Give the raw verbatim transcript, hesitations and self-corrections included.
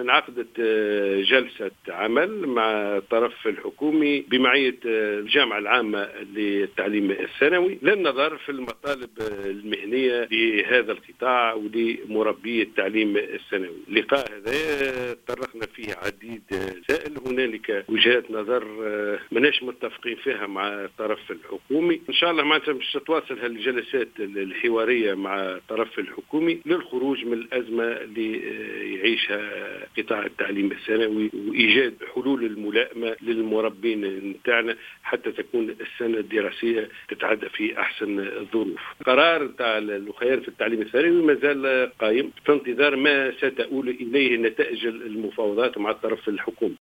انعقدت جلسة عمل مع الطرف الحكومي بمعية الجامعة العامة للتعليم الثانوي للنظر في المطالب المهنية لهذا القطاع ولمربي التعليم الثانوي. اللقاء هذا طرقنا فيه عديد مسائل، هنالك وجهات نظر مناش متفقين فيها مع الطرف الحكومي. ان شاء الله معناتها مش تتواصل هالجلسات الحوارية مع الطرف الحكومي للخروج من الأزمة اللي يعيشها قطاع التعليم الثانوي وإيجاد حلول الملائمة للمربين نتاعنا حتى تكون السنة الدراسية تتعدى في أحسن الظروف. قرار تاع الخيار في التعليم الثانوي ما زال قائم في انتظار ما ستؤول إليه نتائج المفاوضات مع الطرف الحكومي.